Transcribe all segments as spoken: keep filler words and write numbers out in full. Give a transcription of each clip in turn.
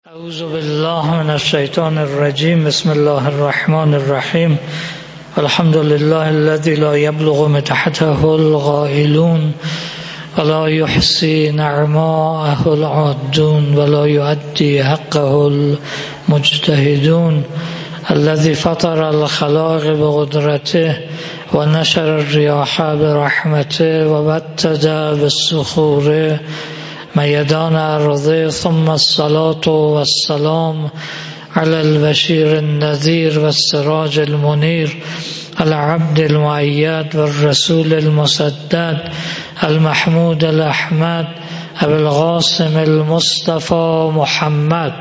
اعوذ بالله من الشیطان الرجیم. بسم الله الرحمن الرحیم. الحمد لله الذي لا يبلغ متحته الغائلون ولا يحصي نعماءه العادون ولا يؤدي حقه المجتهدون الذي فطر الخلائق بقدرته ونشر الرياح برحمته وبتد بالصخور میدان ارضه. ثم الصلاة والسلام على البشير النذير والسراج المنير العبد المؤيد والرسول المسدد المحمود الأحمد أبي القاسم المصطفى محمد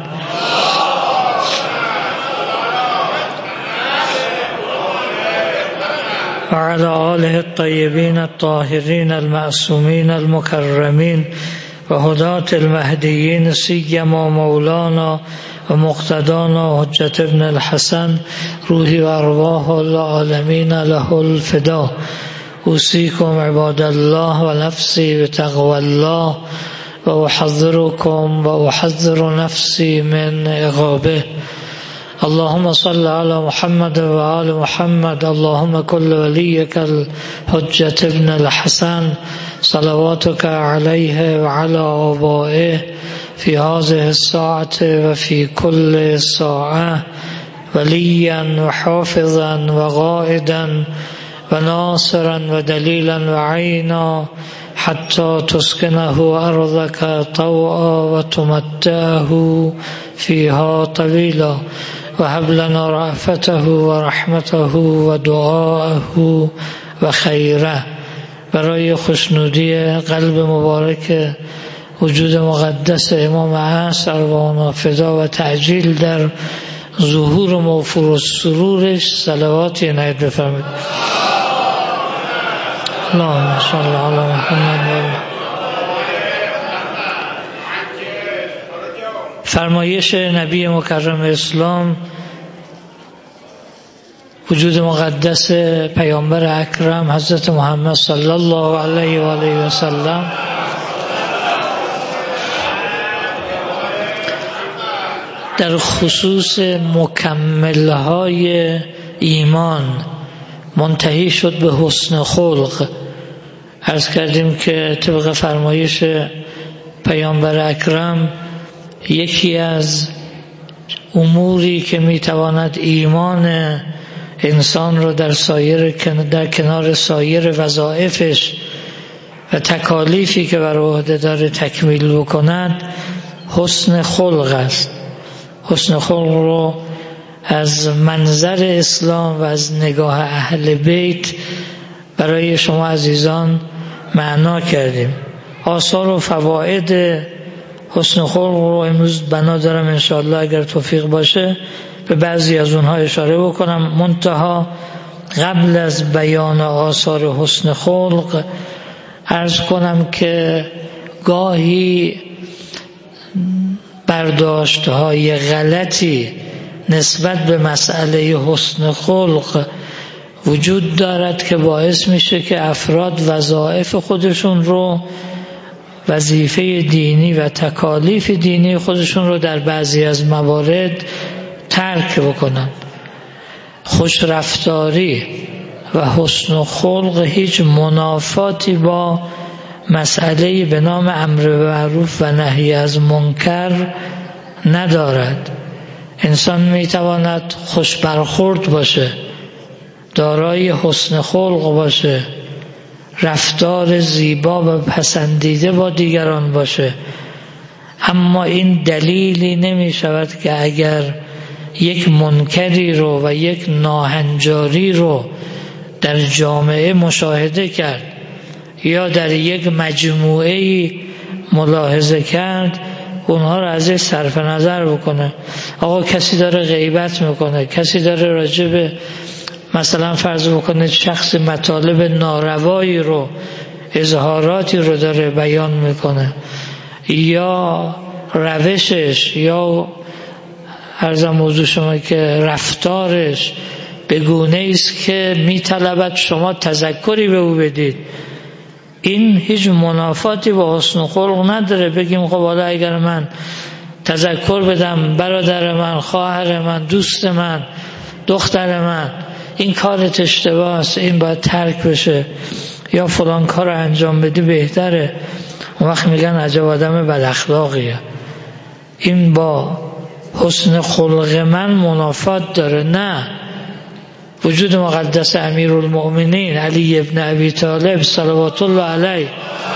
وعلى آله الطيبين الطاهرين المعصومين المكرمين وهداة المهديين سيما مولانا ومقتدانا حجة ابن الحسن روحي وأرواح العالمين له الفداء. أوصيكم عباد الله ونفسي بتقوى الله وأحذركم وأحذر نفسي من عقابه. اللهم صل على محمد وآل محمد. اللهم كل وليك الحجة ابن الحسن صلواتك عليه وعلى آبائه في هذه الساعة وفي كل ساعة وليا وحافظا وقائدا وناصرا ودليلا وعينا حتى تسكنه أرضك طوعا وتمتعه فيها طويلا وهب لنا رأفته ورحمته ودعاءه وخيره. برای خوشنودی قلب مبارک وجود مقدس امام عصر و آن فدا و تعجیل در ظهور موفور و سرورش صلواتی عنایت بفرمایید. اللهم صل علی محمد. فرمایش نبی مکرم اسلام وجود مقدس پیامبر اکرم حضرت محمد صلی الله علیه و آله و سلم در خصوص مکملهای ایمان منتهی شد به حسن خلق. عرض کردیم که طبق فرمایش پیامبر اکرم یکی از اموری که میتواند ایمان انسان را در سایر در کنار سایر وظایفش و تکالیفی که بر عهده داره تکمیل بکند حسن خلق است. حسن خلق رو از منظر اسلام و از نگاه اهل بیت برای شما عزیزان معنا کردیم. آثار و فواید حسن خلق رو امروز بنا دارم انشاءالله اگر توفیق باشه به بعضی از اونها اشاره بکنم. منتها قبل از بیان آثار حسن خلق عرض کنم که گاهی برداشت‌های غلطی نسبت به مسئله حسن خلق وجود دارد که باعث میشه که افراد وظایف خودشون رو، وظیفه دینی و تکالیف دینی خودشون رو در بعضی از موارد ترک بکنن. خوش رفتاری و حسن خلق هیچ منافاتی با مسئله به نام امر معروف و نهی از منکر ندارد. انسان میتواند خوش برخورد باشه، دارای حسن خلق باشه، رفتار زیبا و پسندیده با دیگران باشه، اما این دلیلی نمی شود که اگر یک منکری رو و یک ناهنجاری رو در جامعه مشاهده کرد یا در یک مجموعه ملاحظه کرد اونها رو ازش صرف نظر بکنه. آقا کسی داره غیبت میکنه، کسی داره راجع به مثلا فرض بکنه شخص مطالب ناروایی رو، اظهاراتی رو داره بیان میکنه یا روشش یا عرضم موضوع شما که رفتارش به گونه است که میطلبد شما تذکری به او بدید، این هیچ منافاتی با حسن خلق نداره. بگیم خب حالا اگر من تذکر بدم برادر من، خواهر من، دوست من، دختر من این کارت اشتباهه، این باید ترک بشه، یا فلان کار رو انجام بدی بهتره. اون وقت میگن عجب آدم بد اخلاقیه. این با حسن خلق من منافات داره؟ نه. وجود مقدس امیرالمؤمنین علی ابن ابی طالب صلوات الله علیه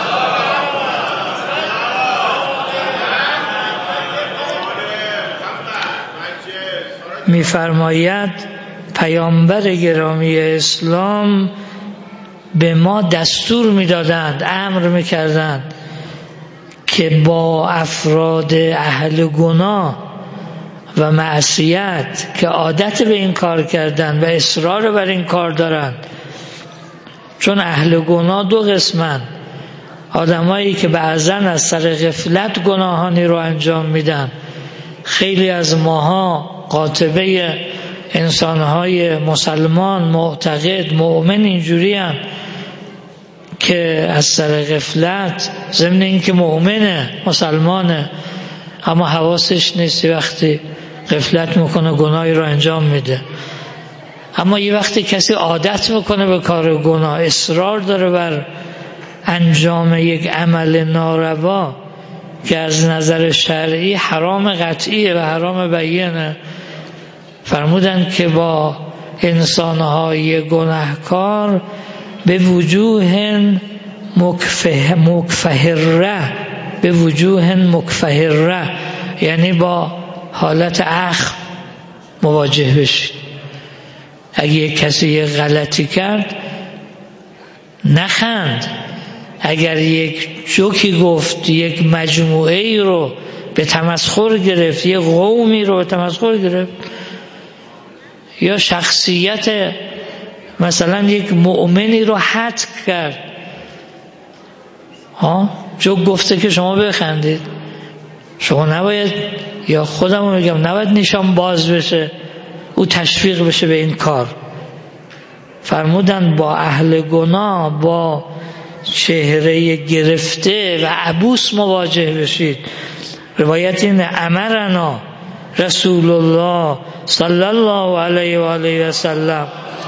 میفرماید پیامبر گرامی اسلام به ما دستور میدادند، امر میکردند که با افراد اهل گناه و معصیت که عادت به این کار کردن و اصرار بر این کار دارن، چون اهل گناه دو قسمن، آدمایی که بعضا از سر غفلت گناهانی رو انجام میدن. خیلی از ماها قاطبه انسانهای مسلمان معتقد مؤمن اینجوری هم که از سر غفلت، ضمن این که مؤمنه مسلمانه اما حواسش نیست، وقتی غفلت میکنه گناهی رو انجام میده. اما یه وقتی کسی عادت میکنه به کار گناه، اصرار داره بر انجام یک عمل ناروا که از نظر شرعی حرام قطعیه و حرام بیانه، فرمودن که با انسانهای گناهکار به وجوه مکفه مکفهره به وجوه مکفهره، یعنی با حالت اخم مواجه بشید. اگه یک کسی یک غلطی کرد نخند، اگر یک جوکی گفت، یک مجموعه ای رو به تمسخر گرفت، یک قومی رو به تمسخر گرفت، یا شخصیت مثلا یک مؤمنی رو حتک کرد، ها جوک گفته که شما بخندید، شما نباید، یا خودم رو میگم نباید نشان باز بشه، او تشویق بشه به این کار. فرمودن با اهل گناه با چهره گرفته و عبوس مواجه بشید. روایت این امرنا رسول الله صلی الله علیه و آله و سلم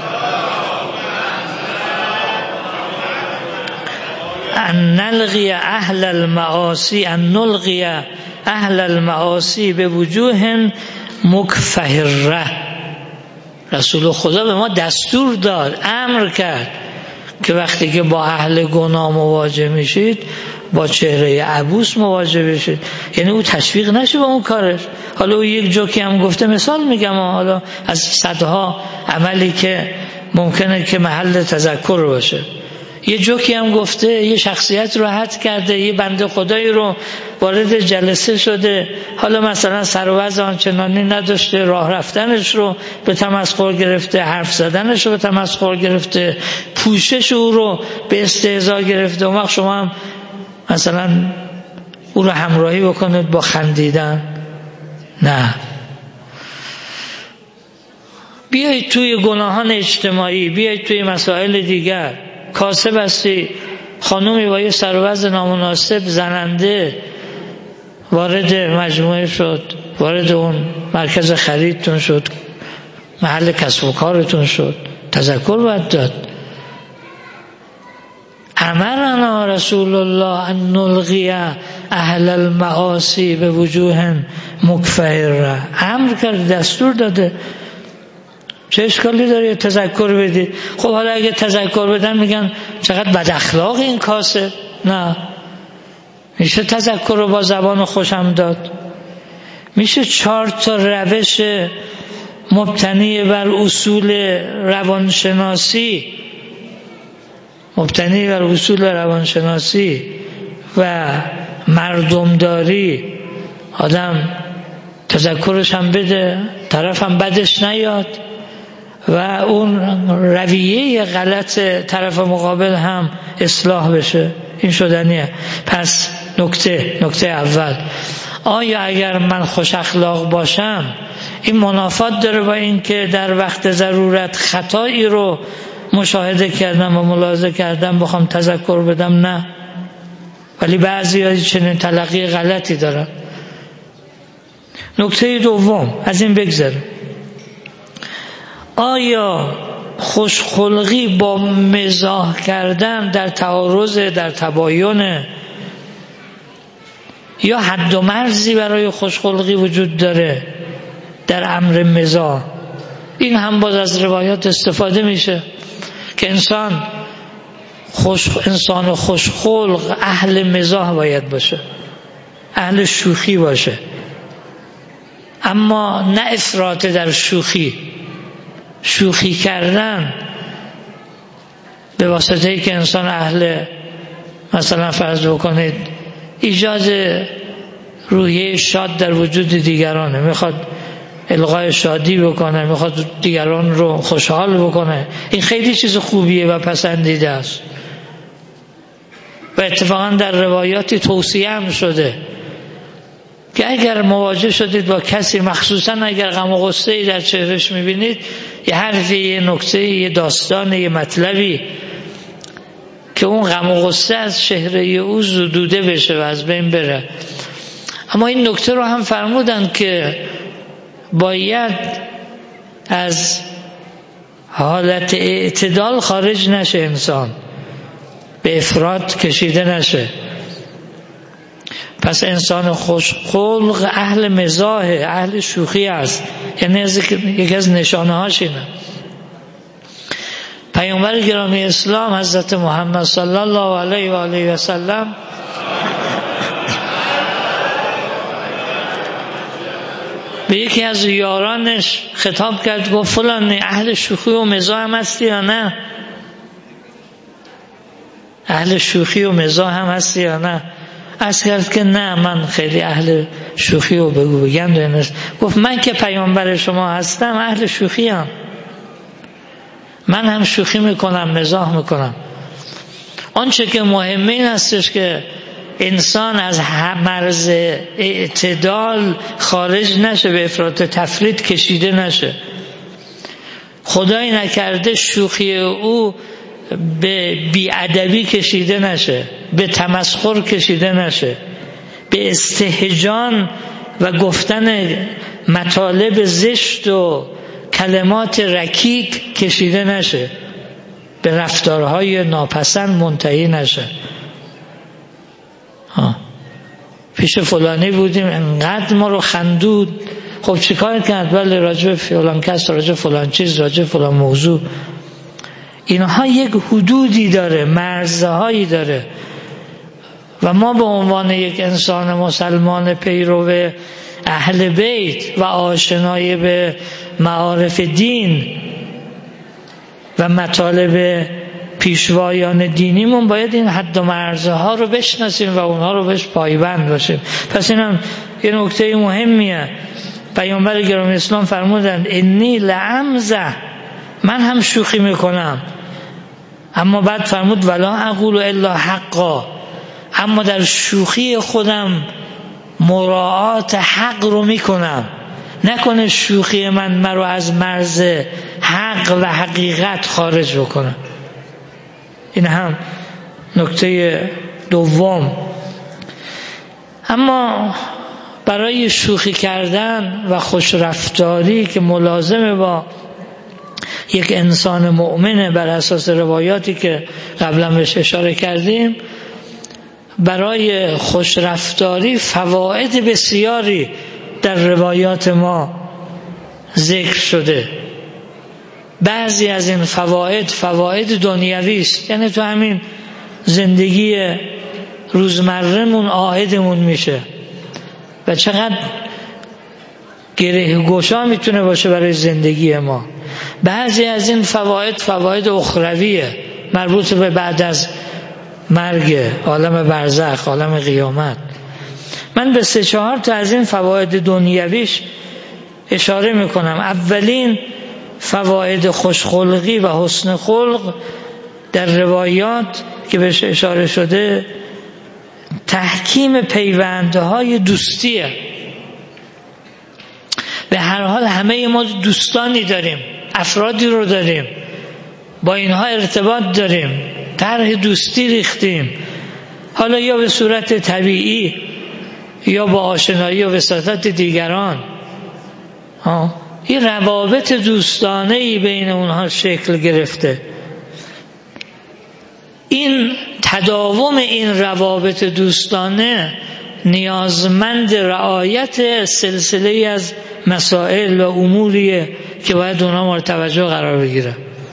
ان نلقی اهل المعاصی ان نلقی اهل المعاصی به وجوه مکفهره. رسول خدا به ما دستور داد، امر کرد که وقتی که با اهل گناه مواجه میشید با چهره عبوس مواجه بشید، یعنی او تشویق نشه به اون کارش. حالا او یک جوکی هم گفته، مثال میگم، حالا از صدها عملی که ممکنه که محل تذکر باشه، یه جوکی هم گفته، یه شخصیت رو حد کرده، یه بنده خدایی رو وارد جلسه شده، حالا مثلا سر و وضع آنچنانی نداشته، راه رفتنش رو به تمسخر گرفته، حرف زدنش رو به تمسخر گرفته، پوشش او رو به استهزا گرفته. اون وقت شما هم مثلا او رو همراهی بکنید با خندیدن؟ نه. بیایید توی گناهان اجتماعی، بیایید توی مسائل دیگر. کاسب هستی، خانومی با یه سر و وضع نامناسب زننده وارد مجموعه شد، وارد اون مرکز خریدتون شد، محل کسب و کارتون شد، تذکر باید داد. امرنا رسول الله ان نلقی اهل المعاصی به وجوه مکفهره، امر کرد، دستور داده. چه اشکالی داره تذکر بدید؟ خب حالا اگه تذکر بدن میگن چقدر بد اخلاق این کاسب. نه، میشه تذکر رو با زبان خوشم داد. میشه چهار تا روش مبتنی بر اصول روانشناسی مبتنی بر اصول روانشناسی و مردمداری آدم تذکرش هم بده، طرف هم بدش نیاد و اون رویه غلط طرف مقابل هم اصلاح بشه. این شدنیه. پس نکته نکته اول، آیا اگر من خوش اخلاق باشم این منافات داره با این که در وقت ضرورت خطایی رو مشاهده کردم و ملاحظه کردم بخوام تذکر بدم؟ نه. ولی بعضی ها چنین تلقی غلطی دارن. نکته دوم از این بگذاریم، آیا خوشخلقی با مزاح کردن در تعارض، در تباین، یا حد و مرزی برای خوشخلقی وجود داره در امر مزاح؟ این هم باز از روایات استفاده میشه که انسان خوش انسان خوشخلق اهل مزاح باید باشه، اهل شوخی باشه، اما نه افراط در شوخی. شوخی کردن به واسطه ای که انسان اهل، مثلا فرض بکنید ایجاد روحیه شاد در وجود دیگرانه، میخواد القای شادی بکنه، میخواد دیگران رو خوشحال بکنه، این خیلی چیز خوبیه و پسندیده است و اتفاقا در روایاتی توصیه هم شده که اگر مواجه شدید با کسی، مخصوصا اگر غم و غصه‌ای در چهرش میبینید، یه حرفی، یه نکته، یه داستان، یه مطلبی که اون غم و غصه از چهره او زدوده بشه و از بین بره. اما این نکته رو هم فرمودن که باید از حالت اعتدال خارج نشه، انسان به افراط کشیده نشه. پس انسان خوشخلق اهل مزاح، اهل شوخی است، یعنی یکی از نشانه هاش اینه. پیامبر گرامی اسلام حضرت محمد صلی الله علیه و آله و سلم به یکی از یارانش خطاب کرد، گفت فلان اهل شوخی و مزاح هم هستی یا نه؟ اهل شوخی و مزاح هم هستی یا نه؟ عرض کرد که نه، من خیلی اهل شوخی و بگو بگند نیست. گفت من که پیامبر شما هستم اهل شوخی هم، من هم شوخی میکنم، مزاح میکنم. آنچه که مهمه این هستش که انسان از مرز اعتدال خارج نشه، به افراط تفرید کشیده نشه. خدای نکرده شوخی او به بیادبی کشیده نشه، به تمسخر کشیده نشه، به استهجان و گفتن مطالب زشت و کلمات رکیک کشیده نشه، به رفتارهای ناپسند منتهی نشه. ها. پیش فلانی بودیم انقدر ما رو خندود، خب چیکار کرد؟ ولی راجع فلان کس، راجع فلان چیز، راجع فلان موضوع، اینها یک حدودی داره، مرزهایی داره و ما به عنوان یک انسان مسلمان پیرو اهل بیت و آشنای به معارف دین و مطالب پیشوایان دینیمون باید این حد و مرزها رو بشناسیم و اونها رو بهش پایبند باشیم. پس اینم یه نکته مهمیه. پیامبر گرامی اسلام فرمودند انی لعمزه، من هم شوخی میکنم، اما بعد فرمود ولا اقول الا حقا، اما در شوخی خودم مراعات حق رو میکنم، نکنه شوخی من مرو از مرز حق و حقیقت خارج بکنه. این هم نکته دوم. اما برای شوخی کردن و خوشرفتاری که ملازمه با یک انسان مؤمنه، بر اساس روایاتی که قبلا بهش اشاره کردیم، برای خوشرفتاری فواید بسیاری در روایات ما ذکر شده. بعضی از این فواید فواید دنیوی است، یعنی تو همین زندگی روزمره‌مون عائدمون میشه و چقدر گره گشا میتونه باشه برای زندگی ما. بعضی از این فواید فواید اخرویه، مربوط به بعد از مرگ، عالم برزخ، عالم قیامت. من به سه چهار تا از این فواید دنیویش اشاره میکنم. اولین فواید خوشخلقی و حسن خلق در روایات که بهش اشاره شده، تحکیم پیوندهای دوستیه. به هر حال همه ما دوستانی داریم، افرادی رو داریم، با اینها ارتباط داریم، طرح دوستی ریختیم، حالا یا به صورت طبیعی یا با آشنایی و وساطت دیگران. ها این روابط دوستانه‌ای بین اونها شکل گرفته. این تداوم این روابط دوستانه نیازمند رعایت سلسله از مسائل و اموریه که باید اونها مورد توجه قرار بگیره.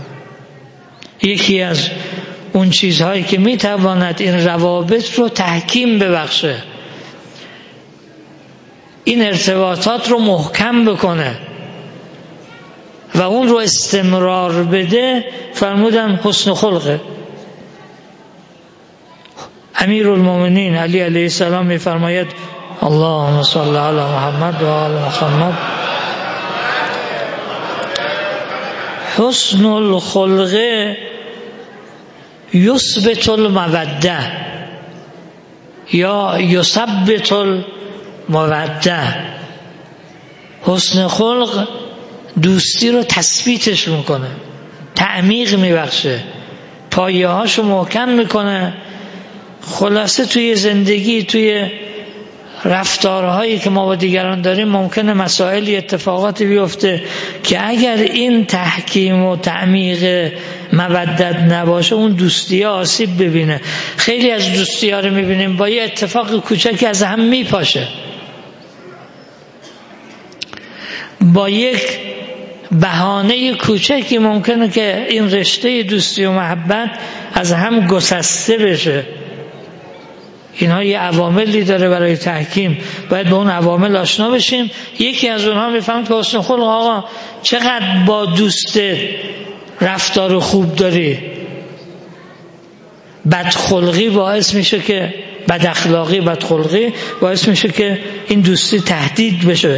یکی از اون چیزهایی که میتواند این روابط رو تحکیم ببخشه، این ارتباطات رو محکم بکنه و اون رو استمرار بده، فرمودن حسن خلقه. امیرالمومنین علی علیه السلام میفرماید اللهم صل علی محمد و آل محمد حسن الخلق یثبت الموده یا یثبت الموده. حسن خلق دوستی رو تثبیتش میکنه، تعمیق میبخشه، پایه هاشو محکم میکنه. خلاصه توی زندگی، توی رفتارهایی که ما با دیگران داریم ممکنه مسائلی اتفاقاتی بیفته که اگر این تحکیم و تعمیق مودت نباشه اون دوستی ها آسیب ببینه. خیلی از دوستی ها رو میبینیم با یه اتفاق کوچکی از هم میپاشه، با یک بهانه کوچکی ممکنه که این رشته دوستی و محبت از هم گسسته بشه. اینها یه عواملی داره برای تحکیم، باید به اون عوامل آشنا بشیم. یکی از اونها میفهمید که حسن خلق، آقا چقدر با دوستت رفتار خوب داری، بدخلقی باعث میشه که بد اخلاقی بدخلقی باعث میشه که این دوستی تهدید بشه.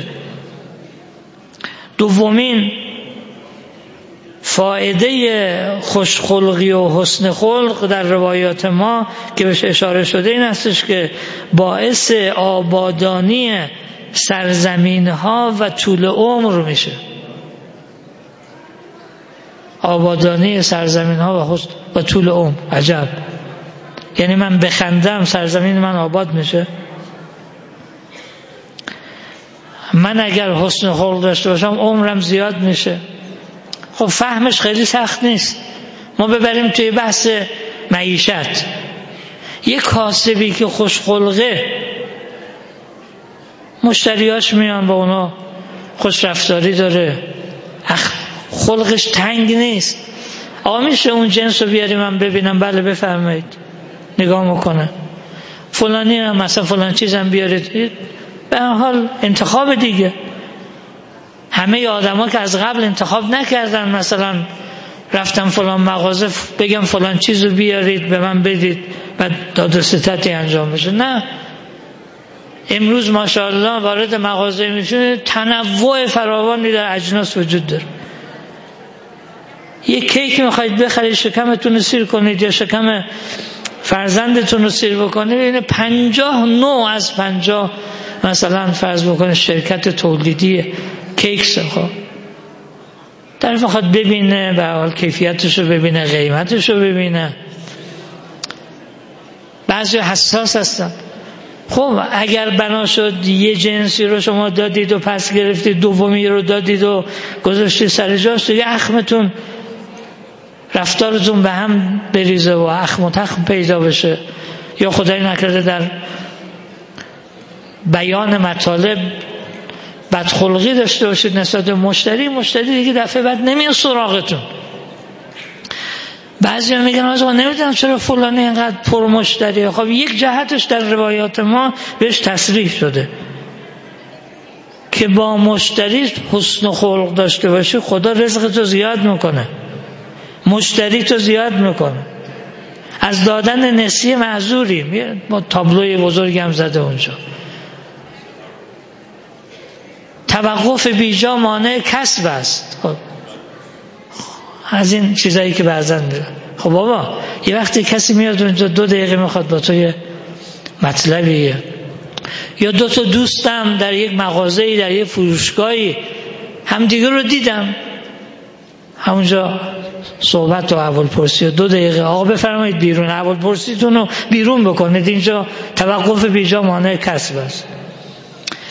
دومین فایده خوشخلقی و حسن خلق در روایات ما که بهش اشاره شده این هستش که باعث آبادانی سرزمین ها و طول عمر میشه. آبادانی سرزمین ها و, حسن و طول عمر. عجب، یعنی من بخندم سرزمین من آباد میشه؟ من اگر حسن خلق داشته باشم عمرم زیاد میشه. خب فهمش خیلی سخت نیست. ما ببریم توی بحث معیشت. یک کاسبی که خوش خلقه، مشتریاش میان با اونا خوش رفتاری داره، خلقش تنگ نیست. آقا میشه اون جنس رو بیاری من ببینم؟ بله بفرمایید. نگاه میکنه. فلانی هم مثلا فلان چیز هم بیارید. به هر حال انتخاب دیگه. همه آدم ها که از قبل انتخاب نکردن، مثلا رفتم فلان مغازه بگم فلان چیز رو بیارید به من بدید بعد داد و ستدی انجام بشه. نه، امروز ماشاءالله وارد مغازه میشونه تنوع فراوانی در اجناس وجود داره. یک کیک میخواید بخرید شکمتون رو سیر کنید یا شکم فرزندتون رو سیر بکنید، ببینید پنجاه نوع از پنجاه مثلا فرض بکنید شرکت تولیدی کیکس. خب طرف میخواد ببینه، به حال کیفیتش رو ببینه، قیمتش رو ببینه. بعضی حساس هستن. خب اگر بنا شد یه جنسی رو شما دادید و پس گرفتید، دومی رو دادید و گذاشتید سر جاش، دیگه اخمتون رفتارتون به هم بریزه و اخم و تخم پیدا بشه، یا خدای نکرده در بیان مطالب بدخلقی داشته باشید نسبت به مشتری، مشتری دیگه دفعه بعد نمیاد سراغتون. بعضی ها میگن آقا نمیدونم چرا فلانی اینقدر پر مشتریه. خب یک جهتش در روایات ما بهش تصریح شده که با مشتری حسن خلق داشته باشی خدا رزقتو زیاد میکنه، مشتری تو زیاد میکنه. از دادن نسیه معذوریم. ما تابلوی بزرگی هم زده اونجا. توقف بیجا مانع کسب است. خب از این چیزایی که بعضن میره. خب بابا یه وقتی کسی میاد اونجا دو دقیقه میخواد با تو یه مطلبیه، یا دو تا دوستم در یک مغازه‌ای در یک فروشگاهی همدیگه رو دیدم، همونجا صحبت و احوال پرسی و دو دقیقه آقا بفرمایید بیرون، احوال پرسیتون رو بیرون بکنید، اینجا توقف بیجا مانع کسب است.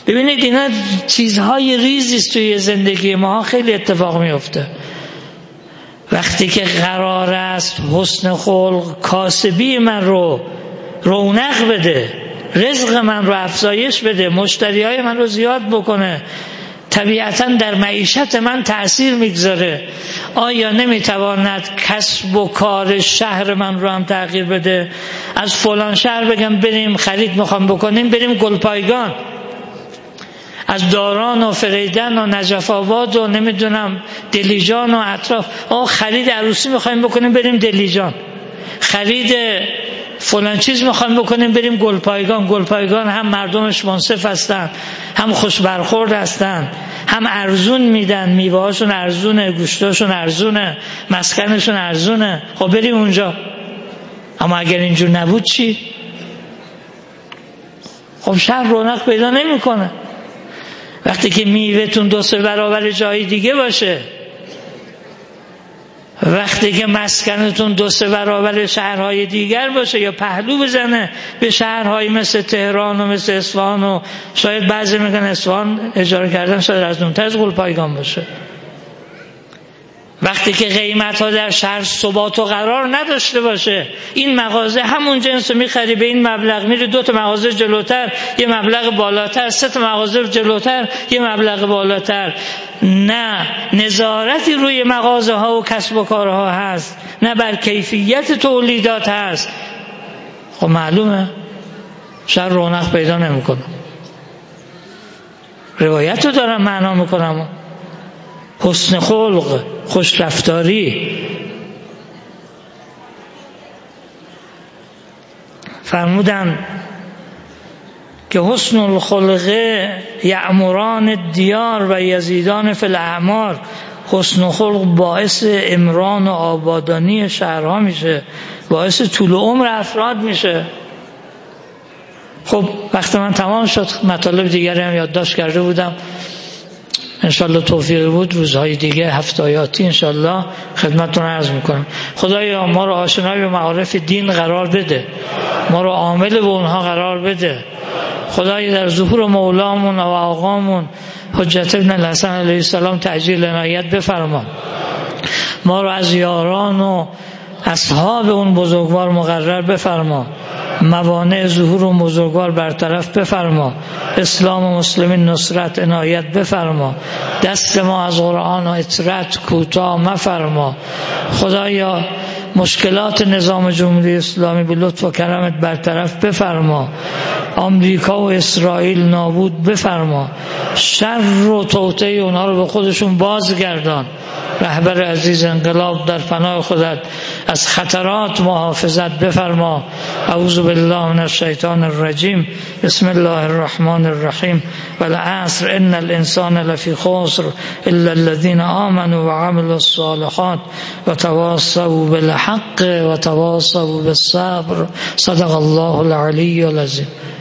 ببینید اینا چیزهای ریزی است توی زندگی ما، خیلی اتفاق میفته. وقتی که قرار است حسن خلق کاسبی من رو رونق بده، رزق من رو افزایش بده، مشتریای من رو زیاد بکنه، طبیعتاً در معیشت من تأثیر میگذاره، آیا نمیتواند کسب و کار شهر من رو هم تغییر بده؟ از فلان شهر بگم بریم خرید میخوام بکنیم، بریم گلپایگان، از داران و فریدن و نجف آباد و نمیدونم دلیجان و اطراف، آه خرید عروسی میخوایم بکنیم بریم دلیجان، خرید فلان چیز میخوایم بکنیم بریم گلپایگان. گلپایگان هم مردمش منصف هستن، هم خوش برخورد هستن، هم ارزون میدن، میوه هاشون ارزونه، گوشتاشون ارزونه، مسکنشون ارزونه، خب بریم اونجا. اما اگر اینجور نبود چی؟ خب شهر رونق پیدا نمیکنه. وقتی که میوهتون دو سه برابر جای دیگه باشه، وقتی که مسکنتون دو سه برابر شهرهای دیگر باشه یا پهلو بزنه به شهرهایی مثل تهران و مثل اصفهان و شاید بعضی میگن اصفهان اجاره کردن شاید از اونتر از گلپایگان باشه، وقتی که قیمت ها در شهر ثبات و قرار نداشته باشه، این مغازه همون جنس رو میخری به این مبلغ، میره دو تا مغازه جلوتر یه مبلغ بالاتر، سه تا مغازه جلوتر یه مبلغ بالاتر، نه نظارتی روی مغازه ها و کسب و کارها هست، نه بر کیفیت تولیدات هست، خب معلومه شهر رونق پیدا نمیکنه. روایت رو دارم معنا میکنم، حسن خلق، خوش رفتاری. فرمودن که حسن الخلق یعمران الدیار و یزیدان فی الاعمار، حسن خلق باعث عمران و آبادانی شهرها میشه، باعث طول عمر افراد میشه. خب وقت من تمام شد، مطالب دیگری هم یادداشت کرده بودم، انشالله توفیق بود روزهای دیگه هفته‌آیاتی انشالله خدمتتون عرض میکنم. خدایا ما رو آشنای به معارف دین قرار بده، ما رو عامل به اونها قرار بده. خدایا در ظهور مولامون و آقامون حجت ابن الحسن علیه السلام تعجیل عنایت بفرما. ما رو از یاران و اصحاب اون بزرگوار مقرر بفرما، موانع ظهور و بزرگوار برطرف بفرما، اسلام و مسلمین نصرت عنایت بفرما، دست ما از قرآن و اطرت کوتاه مفرما. خدایا مشکلات نظام جمهوری اسلامی به لطف و کرمت برطرف بفرما، آمریکا و اسرائیل نابود بفرما، شر و توطئه اونها رو به خودشون بازگردان. رهبر عزیز انقلاب در پناه خودت از خطرات محافظت بفرما. اعوذ بالله من الشیطان الرجیم. بسم الله الرحمن الرحیم. والعصر ان الانسان لفی خسر الا الذين آمنوا وعملوا الصالحات وتواصوا بالحق وتواصوا بالصبر. صدق الله العلی العظیم.